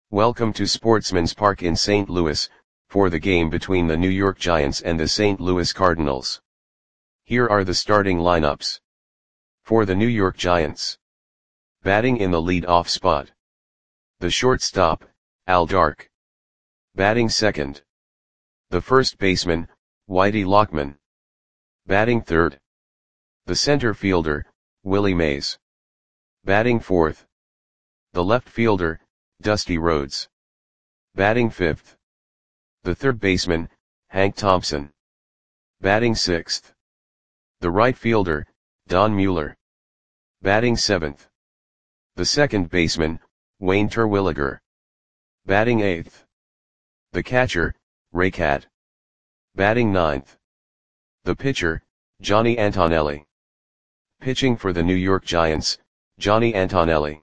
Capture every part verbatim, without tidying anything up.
Welcome to Sportsman's Park in Saint Louis, for the game between the New York Giants and the Saint Louis Cardinals. Here are the starting lineups. For the New York Giants. Batting in the lead-off spot. The shortstop, Al Dark. Batting second. The first baseman, Whitey Lockman. Batting third. The center fielder, Willie Mays. Batting fourth. The left fielder, Dusty Rhodes. Batting fifth. The third baseman, Hank Thompson. Batting sixth. The right fielder, Don Mueller. Batting seventh. The second baseman, Wayne Terwilliger. Batting eighth. The catcher, Ray Cat. Batting ninth. The pitcher, Johnny Antonelli. Pitching for the New York Giants, Johnny Antonelli.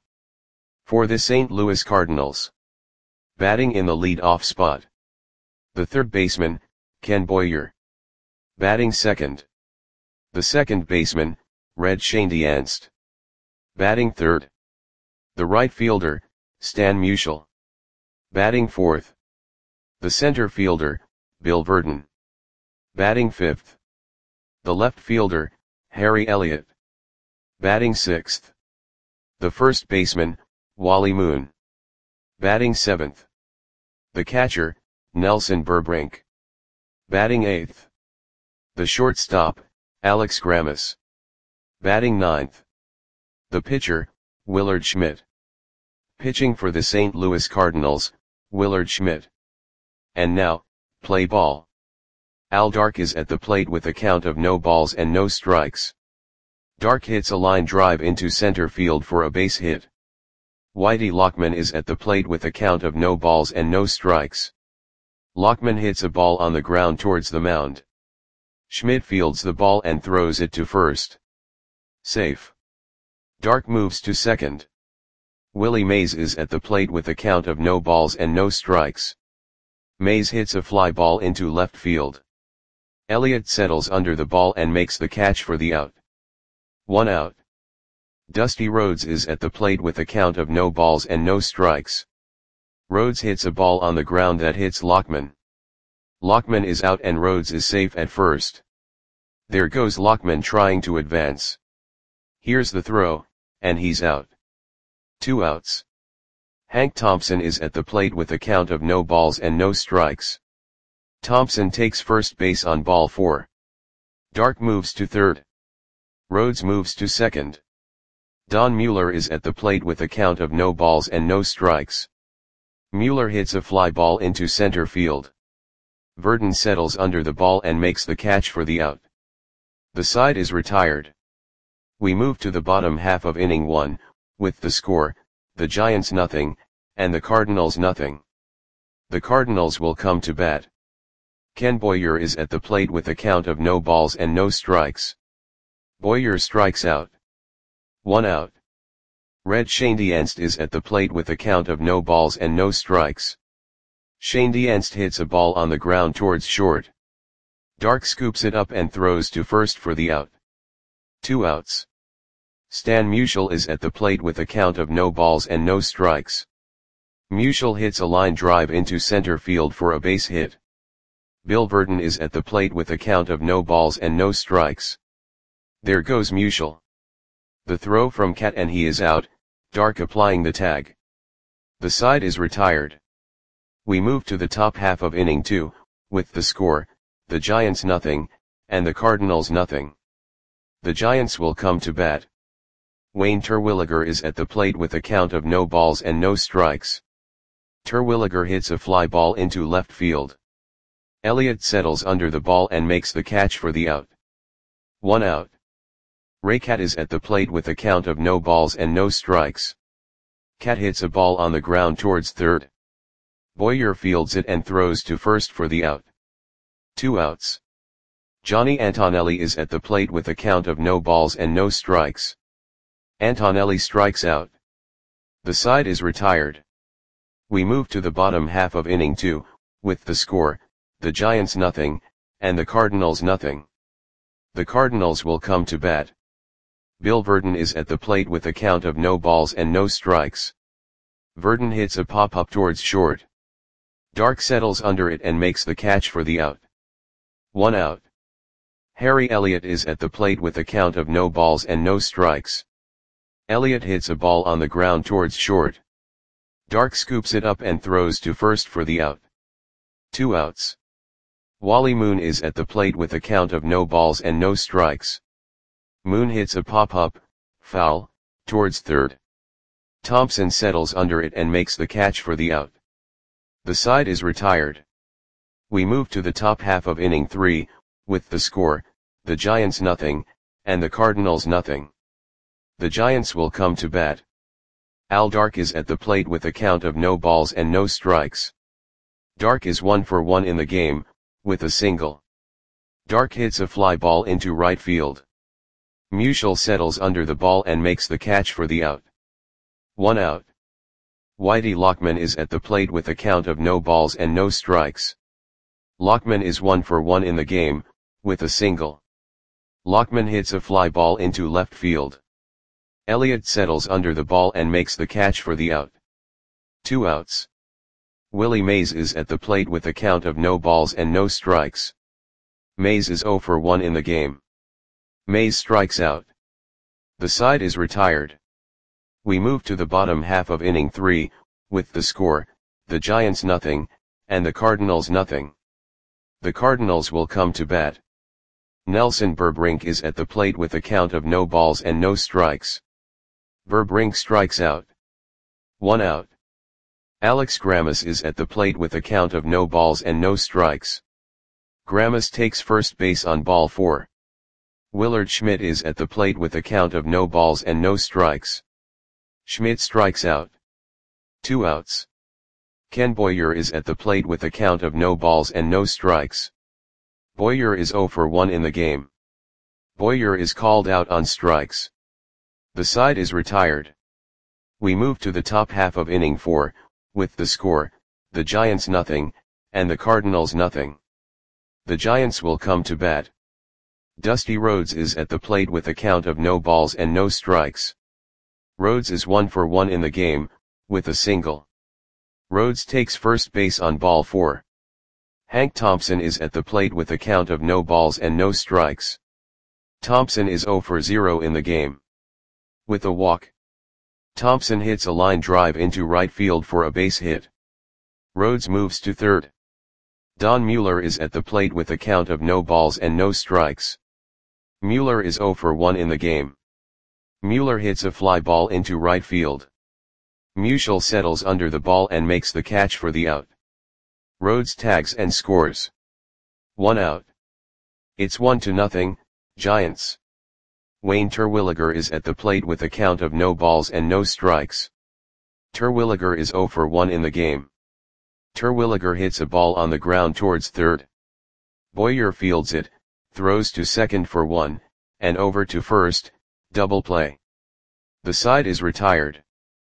For the Saint Louis Cardinals. Batting in the lead-off spot. The third baseman, Ken Boyer. Batting second. The second baseman, Red Schoendienst. Batting third. The right fielder, Stan Musial. Batting fourth. The center fielder, Bill Virdon. Batting fifth. The left fielder, Harry Elliott. Batting sixth. The first baseman, Wally Moon. Batting seventh. The catcher, Nelson Burbrink. Batting eighth. The shortstop, Alex Grammas. Batting ninth. The pitcher, Willard Schmidt. Pitching for the Saint Louis Cardinals, Willard Schmidt. And now, play ball. Al Dark is at the plate with a count of no balls and no strikes. Dark hits a line drive into center field for a base hit. Whitey Lockman is at the plate with a count of no balls and no strikes. Lockman hits a ball on the ground towards the mound. Schmidt fields the ball and throws it to first. Safe. Dark moves to second. Willie Mays is at the plate with a count of no balls and no strikes. Mays hits a fly ball into left field. Elliott settles under the ball and makes the catch for the out. One out. Dusty Rhodes is at the plate with a count of no balls and no strikes. Rhodes hits a ball on the ground that hits Lockman. Lockman is out and Rhodes is safe at first. There goes Lockman trying to advance. Here's the throw, and he's out. Two outs. Hank Thompson is at the plate with a count of no balls and no strikes. Thompson takes first base on ball four. Dark moves to third. Rhodes moves to second. Don Mueller is at the plate with a count of no balls and no strikes. Mueller hits a fly ball into center field. Virdon settles under the ball and makes the catch for the out. The side is retired. We move to the bottom half of inning one, with the score, the Giants nothing, and the Cardinals nothing. The Cardinals will come to bat. Ken Boyer is at the plate with a count of no balls and no strikes. Boyer strikes out. One out. Red Schoendienst is at the plate with a count of no balls and no strikes. Schoendienst hits a ball on the ground towards short. Dark scoops it up and throws to first for the out. Two outs. Stan Musial is at the plate with a count of no balls and no strikes. Musial hits a line drive into center field for a base hit. Bill Virdon is at the plate with a count of no balls and no strikes. There goes Musial. The throw from Cat and he is out, Dark applying the tag. The side is retired. We move to the top half of inning two, with the score, the Giants nothing, and the Cardinals nothing. The Giants will come to bat. Wayne Terwilliger is at the plate with a count of no balls and no strikes. Terwilliger hits a fly ball into left field. Elliott settles under the ball and makes the catch for the out. One out. Ray Cat is at the plate with a count of no balls and no strikes. Cat hits a ball on the ground towards third. Boyer fields it and throws to first for the out. Two outs. Johnny Antonelli is at the plate with a count of no balls and no strikes. Antonelli strikes out. The side is retired. We move to the bottom half of inning two, with the score, the Giants nothing, and the Cardinals nothing. The Cardinals will come to bat. Bill Virdon is at the plate with a count of no balls and no strikes. Verdon hits a pop-up towards short. Dark settles under it and makes the catch for the out. One out. Harry Elliott is at the plate with a count of no balls and no strikes. Elliott hits a ball on the ground towards short. Dark scoops it up and throws to first for the out. Two outs. Wally Moon is at the plate with a count of no balls and no strikes. Moon hits a pop-up, foul, towards third. Thompson settles under it and makes the catch for the out. The side is retired. We move to the top half of inning three, with the score, the Giants nothing, and the Cardinals nothing. The Giants will come to bat. Al Dark is at the plate with a count of no balls and no strikes. Dark is one for one in the game, with a single. Dark hits a fly ball into right field. Musial settles under the ball and makes the catch for the out. One out. Whitey Lockman is at the plate with a count of no balls and no strikes. Lockman is one for one in the game, with a single. Lockman hits a fly ball into left field. Elliott settles under the ball and makes the catch for the out. Two outs. Willie Mays is at the plate with a count of no balls and no strikes. Mays is zero for one in the game. Mays strikes out. The side is retired. We move to the bottom half of inning three, with the score, the Giants nothing, and the Cardinals nothing. The Cardinals will come to bat. Nelson Berbrink is at the plate with a count of no balls and no strikes. Berbrink strikes out. One out. Alex Grammas is at the plate with a count of no balls and no strikes. Grammas takes first base on ball four. Willard Schmidt is at the plate with a count of no balls and no strikes. Schmidt strikes out. Two outs. Ken Boyer is at the plate with a count of no balls and no strikes. Boyer is zero for one in the game. Boyer is called out on strikes. The side is retired. We move to the top half of inning four, with the score, the Giants nothing, and the Cardinals nothing. The Giants will come to bat. Dusty Rhodes is at the plate with a count of no balls and no strikes. Rhodes is one for one in the game, with a single. Rhodes takes first base on ball four. Hank Thompson is at the plate with a count of no balls and no strikes. Thompson is zero for zero in the game. With a walk. Thompson hits a line drive into right field for a base hit. Rhodes moves to third. Don Mueller is at the plate with a count of no balls and no strikes. Mueller is zero for one in the game. Mueller hits a fly ball into right field. Musial settles under the ball and makes the catch for the out. Rhodes tags and scores. One out. It's one to nothing, Giants. Wayne Terwilliger is at the plate with a count of no balls and no strikes. Terwilliger is zero for one in the game. Terwilliger hits a ball on the ground towards third. Boyer fields it, throws to second for one, and over to first, double play. The side is retired.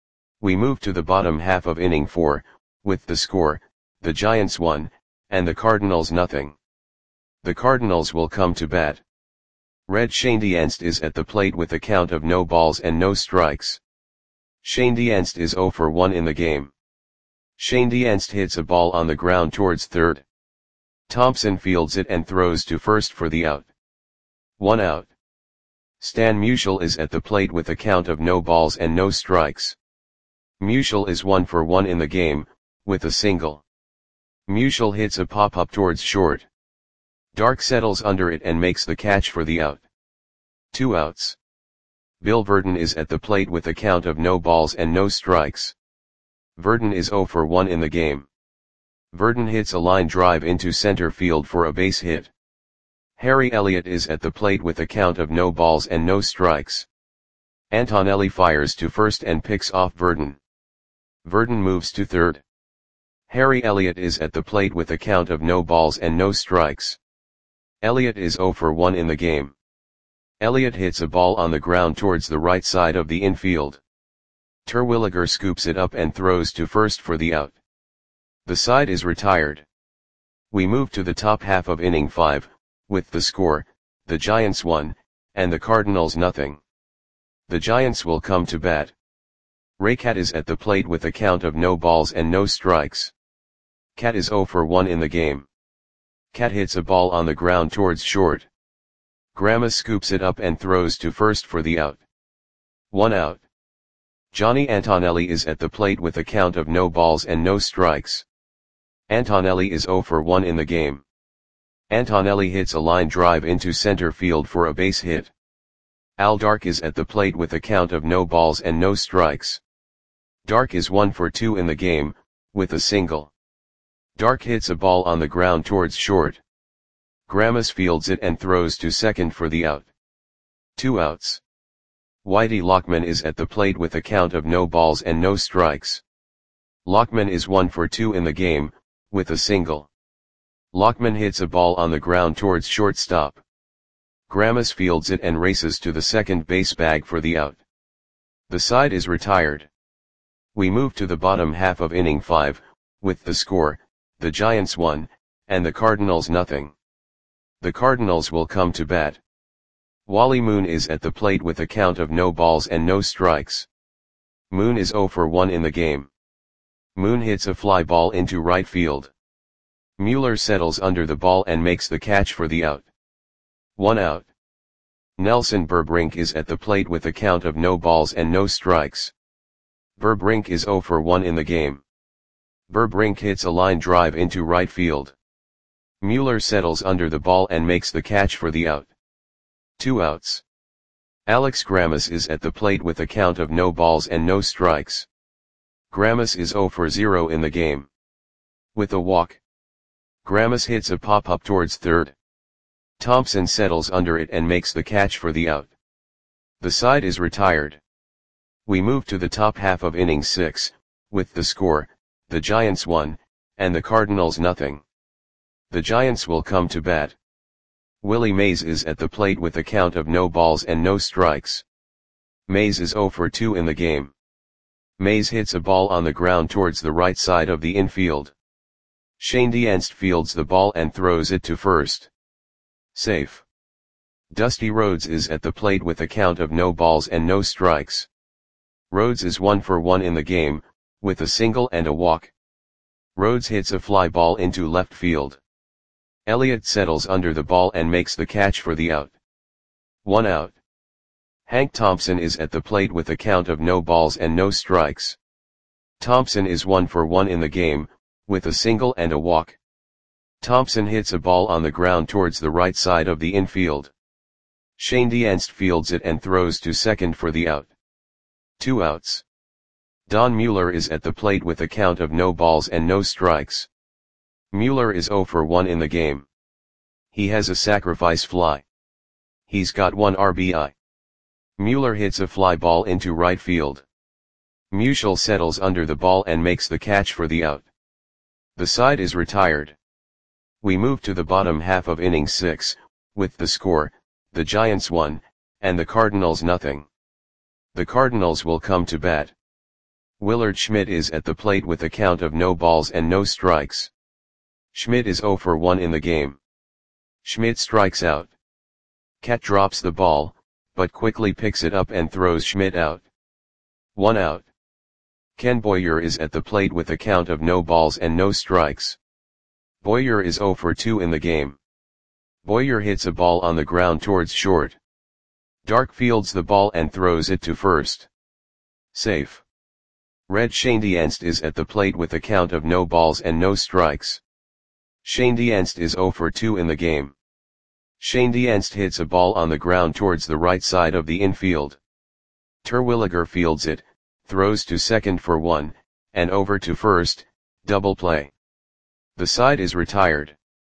We move to the bottom half of inning four, with the score, the Giants one, and the Cardinals nothing. The Cardinals will come to bat. Red Schoendienst is at the plate with a count of no balls and no strikes. Schoendienst is zero for one in the game. Schoendienst hits a ball on the ground towards third. Thompson fields it and throws to first for the out. One out. Stan Musial is at the plate with a count of no balls and no strikes. Musial is one for one in the game, with a single. Musial hits a pop-up towards short. Dark settles under it and makes the catch for the out. Two outs. Bill Verdon is at the plate with a count of no balls and no strikes. Verdon is zero for one in the game. Verdon hits a line drive into center field for a base hit. Harry Elliott is at the plate with a count of no balls and no strikes. Antonelli fires to first and picks off Verdon. Verdon moves to third. Harry Elliott is at the plate with a count of no balls and no strikes. Elliott is zero for one in the game. Elliott hits a ball on the ground towards the right side of the infield. Terwilliger scoops it up and throws to first for the out. The side is retired. We move to the top half of inning five, with the score, the Giants one, and the Cardinals nothing. The Giants will come to bat. Raycat is at the plate with a count of no balls and no strikes. Cat is zero for one in the game. Cat hits a ball on the ground towards short. Grandma scoops it up and throws to first for the out. One out. Johnny Antonelli is at the plate with a count of no balls and no strikes. Antonelli is zero for one in the game. Antonelli hits a line drive into center field for a base hit. Al Dark is at the plate with a count of no balls and no strikes. Dark is one for two in the game, with a single. Dark hits a ball on the ground towards short. Grammas fields it and throws to second for the out. Two outs. Whitey Lockman is at the plate with a count of no balls and no strikes. Lockman is one for two in the game, with a single. Lockman hits a ball on the ground towards shortstop. Grammas fields it and races to the second base bag for the out. The side is retired. We move to the bottom half of inning five, with the score, the Giants one, and the Cardinals nothing. The Cardinals will come to bat. Wally Moon is at the plate with a count of no balls and no strikes. Moon is zero for one in the game. Moon hits a fly ball into right field. Mueller settles under the ball and makes the catch for the out. One out. Nelson Burbrink is at the plate with a count of no balls and no strikes. Burbrink is zero for one in the game. Burbrink hits a line drive into right field. Mueller settles under the ball and makes the catch for the out. Two outs. Alex Grammas is at the plate with a count of no balls and no strikes. Grammas is zero for zero in the game. With a walk. Grammas hits a pop-up towards third. Thompson settles under it and makes the catch for the out. The side is retired. We move to the top half of inning six, with the score, the Giants one, and the Cardinals nothing. The Giants will come to bat. Willie Mays is at the plate with a count of no balls and no strikes. Mays is zero for two in the game. Mays hits a ball on the ground towards the right side of the infield. Shane Dienst fields the ball and throws it to first. Safe. Dusty Rhodes is at the plate with a count of no balls and no strikes. Rhodes is one for one in the game, with a single and a walk. Rhodes hits a fly ball into left field. Elliott settles under the ball and makes the catch for the out. One out. Hank Thompson is at the plate with a count of no balls and no strikes. Thompson is one for one in the game, with a single and a walk. Thompson hits a ball on the ground towards the right side of the infield. Shane Dienst fields it and throws to second for the out. Two outs. Don Mueller is at the plate with a count of no balls and no strikes. Mueller is zero for one in the game. He has a sacrifice fly. He's got one R B I. Mueller hits a fly ball into right field. Musial settles under the ball and makes the catch for the out. The side is retired. We move to the bottom half of inning six, with the score, the Giants one, and the Cardinals nothing. The Cardinals will come to bat. Willard Schmidt is at the plate with a count of no balls and no strikes. Schmidt is zero for one in the game. Schmidt strikes out. Cat drops the ball, but quickly picks it up and throws Schmidt out. One out. Ken Boyer is at the plate with a count of no balls and no strikes. Boyer is zero for two in the game. Boyer hits a ball on the ground towards short. Dark fields the ball and throws it to first. Safe. Red Shane Dienst is at the plate with a count of no balls and no strikes. Shane Dienst is zero for two in the game. Shane Dienst hits a ball on the ground towards the right side of the infield. Terwilliger fields it, throws to second for one, and over to first, double play. The side is retired.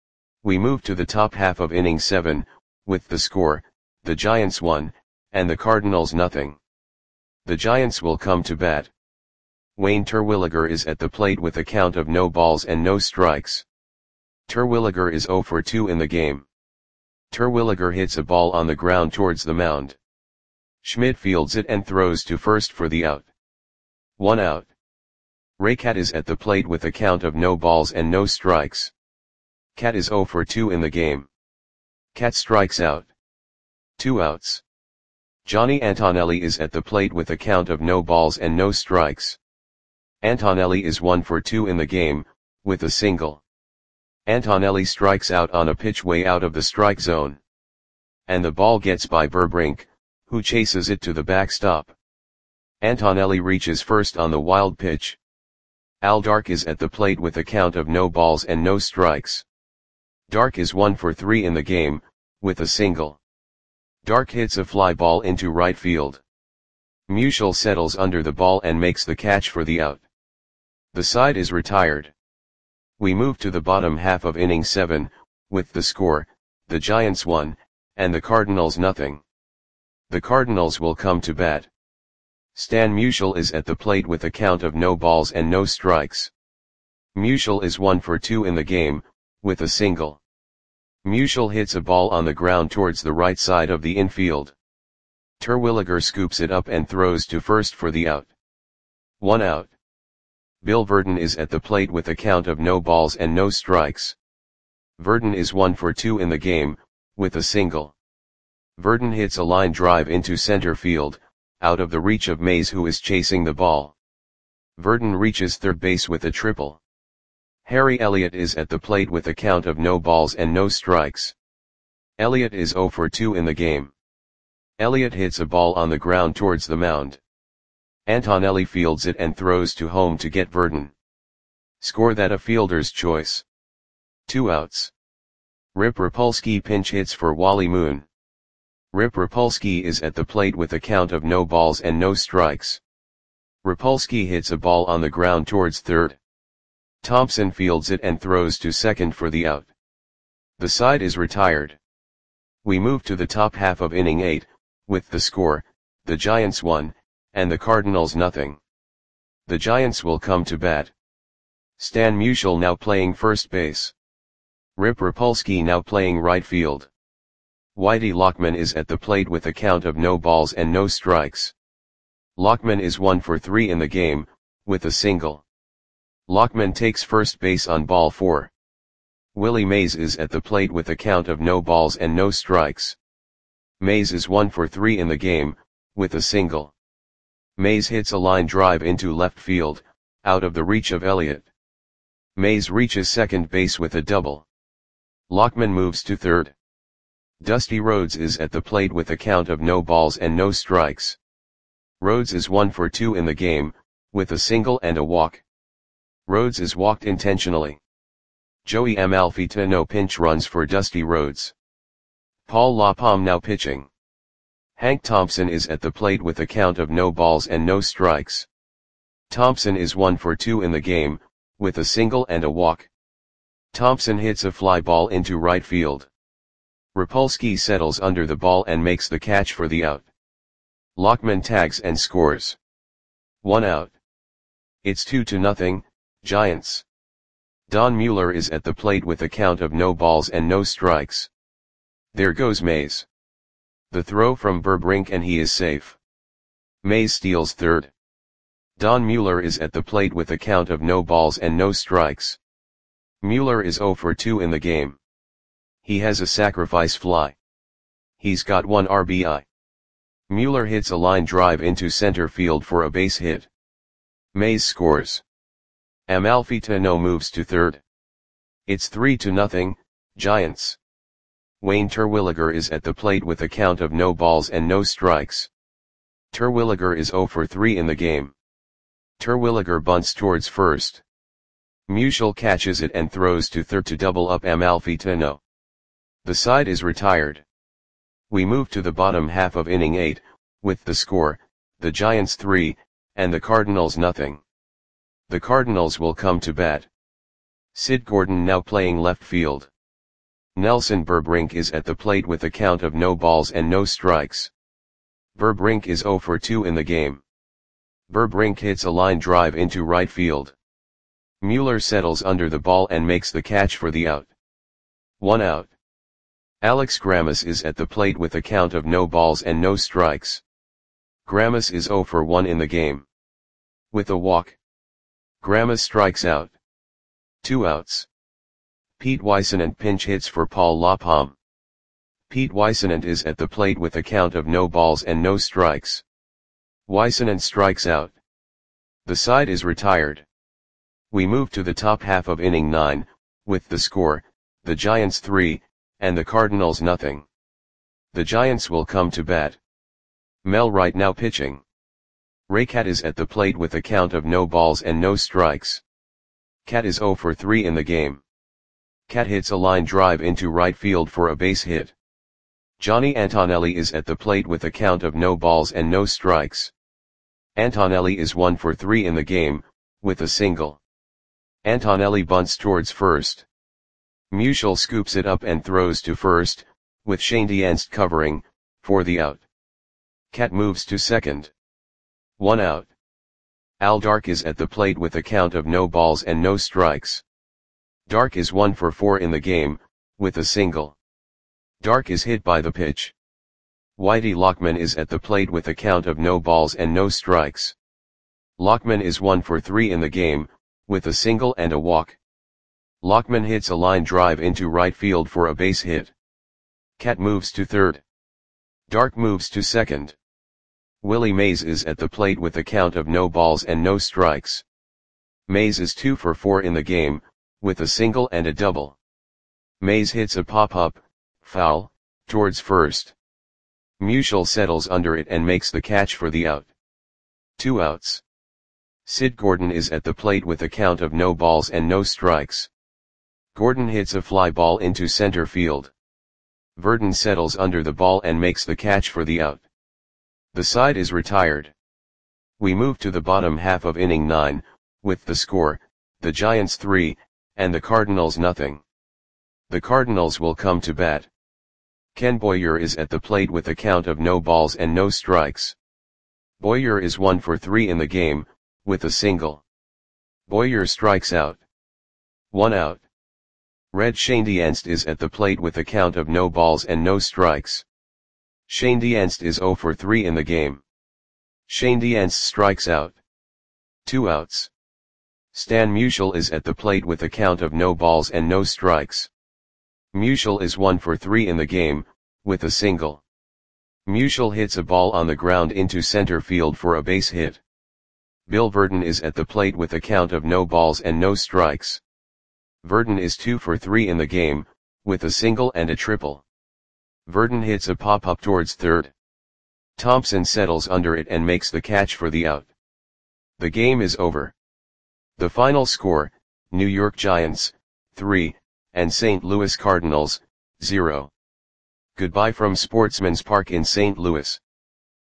We move to the top half of inning seven, with the score, the Giants one, and the Cardinals nothing. The Giants will come to bat. Wayne Terwilliger is at the plate with a count of no balls and no strikes. Terwilliger is zero for two in the game. Terwilliger hits a ball on the ground towards the mound. Schmidt fields it and throws to first for the out. One out. Raycat is at the plate with a count of no balls and no strikes. Cat is zero for two in the game. Cat strikes out. Two outs. Johnny Antonelli is at the plate with a count of no balls and no strikes. Antonelli is one for two in the game, with a single. Antonelli strikes out on a pitch way out of the strike zone. And the ball gets by Burbrink, who chases it to the backstop. Antonelli reaches first on the wild pitch. Al Dark is at the plate with a count of no balls and no strikes. Dark is one for three in the game, with a single. Dark hits a fly ball into right field. Musial settles under the ball and makes the catch for the out. The side is retired. We move to the bottom half of inning seven, with the score, the Giants one, and the Cardinals nothing. The Cardinals will come to bat. Stan Musial is at the plate with a count of no balls and no strikes. Musial is one for two in the game, with a single. Musial hits a ball on the ground towards the right side of the infield. Terwilliger scoops it up and throws to first for the out. One out. Bill Verdon is at the plate with a count of no balls and no strikes. Verdon is one for two in the game, with a single. Verdon hits a line drive into center field, out of the reach of Mays, who is chasing the ball. Verdon reaches third base with a triple. Harry Elliott is at the plate with a count of no balls and no strikes. Elliott is zero for two in the game. Elliott hits a ball on the ground towards the mound. Antonelli fields it and throws to home to get Verdon. Score that a fielder's choice. Two outs. Rip Rapolsky pinch hits for Wally Moon. Rip Rapolsky is at the plate with a count of no balls and no strikes. Rapolsky hits a ball on the ground towards third. Thompson fields it and throws to second for the out. The side is retired. We move to the top half of inning eight, with the score, the Giants one, and the Cardinals nothing. The Giants will come to bat. Stan Musial now playing first base. Rip Rapolsky now playing right field. Whitey Lockman is at the plate with a count of no balls and no strikes. Lockman is one for three in the game, with a single. Lockman takes first base on ball four. Willie Mays is at the plate with a count of no balls and no strikes. Mays is one for three in the game, with a single. Mays hits a line drive into left field, out of the reach of Elliott. Mays reaches second base with a double. Lockman moves to third. Dusty Rhodes is at the plate with a count of no balls and no strikes. Rhodes is one for two in the game, with a single and a walk. Rhodes is walked intentionally. Joey Amalfitano pinch runs for Dusty Rhodes. Paul LaPalme now pitching. Hank Thompson is at the plate with a count of no balls and no strikes. Thompson is one for two in the game, with a single and a walk. Thompson hits a fly ball into right field. Rapolsky settles under the ball and makes the catch for the out. Lockman tags and scores. One out. It's two to nothing, Giants. Don Mueller is at the plate with a count of no balls and no strikes. There goes Mays. The throw from Burbrink and he is safe. Mays steals third. Don Mueller is at the plate with a count of no balls and no strikes. Mueller is zero for two in the game. He has a sacrifice fly. He's got one R B I. Mueller hits a line drive into center field for a base hit. Mays scores. Amalfitano moves to third. It's three to nothing, Giants. Wayne Terwilliger is at the plate with a count of no balls and no strikes. Terwilliger is zero for three in the game. Terwilliger bunts towards first. Musial catches it and throws to third to double up Amalfitano. The side is retired. We move to the bottom half of inning eight, with the score, the Giants three, and the Cardinals nothing. The Cardinals will come to bat. Sid Gordon now playing left field. Nelson Burbrink is at the plate with a count of no balls and no strikes. Burbrink is zero for two in the game. Burbrink hits a line drive into right field. Mueller settles under the ball and makes the catch for the out. One out. Alex Grammas is at the plate with a count of no balls and no strikes. Grammas is zero for one in the game. With a walk. Grammas strikes out. Two outs. Pete Weissenant pinch hits for Paul LaPalme. Pete Weissenant is at the plate with a count of no balls and no strikes. Weissenant strikes out. The side is retired. We move to the top half of inning nine, with the score, the Giants three, and the Cardinals nothing. The Giants will come to bat. Mel Wright now pitching. Ray Cat is at the plate with a count of no balls and no strikes. Cat is oh for three in the game. Cat hits a line drive into right field for a base hit. Johnny Antonelli is at the plate with a count of no balls and no strikes. Antonelli is one for three in the game, with a single. Antonelli bunts towards first. Musial scoops it up and throws to first, with Shane Dienst covering, for the out. Cat moves to second. One out. Al Dark is at the plate with a count of no balls and no strikes. Dark is one for four in the game, with a single. Dark is hit by the pitch. Whitey Lockman is at the plate with a count of no balls and no strikes. Lockman is one for three in the game, with a single and a walk. Lockman hits a line drive into right field for a base hit. Cat moves to third. Dark moves to second. Willie Mays is at the plate with a count of no balls and no strikes. Mays is two for four in the game, with a single and a double. Mays hits a pop-up, foul, towards first. Musial settles under it and makes the catch for the out. Two outs. Sid Gordon is at the plate with a count of no balls and no strikes. Gordon hits a fly ball into center field. Verdon settles under the ball and makes the catch for the out. The side is retired. We move to the bottom half of inning nine, with the score, the Giants three, and the Cardinals nothing. The Cardinals will come to bat. Ken Boyer is at the plate with a count of no balls and no strikes. Boyer is one for three in the game, with a single. Boyer strikes out. One out. Red Shane Dienst is at the plate with a count of no balls and no strikes. Shane Dienst is oh for three in the game. Shane Dienst strikes out. Two outs. Stan Musial is at the plate with a count of no balls and no strikes. Musial is one for three in the game, with a single. Musial hits a ball on the ground into center field for a base hit. Bill Verdon is at the plate with a count of no balls and no strikes. Verdon is two for three in the game, with a single and a triple. Verdon hits a pop-up towards third. Thompson settles under it and makes the catch for the out. The game is over. The final score, New York Giants, three, and Saint Louis Cardinals, zero. Goodbye from Sportsman's Park in Saint Louis.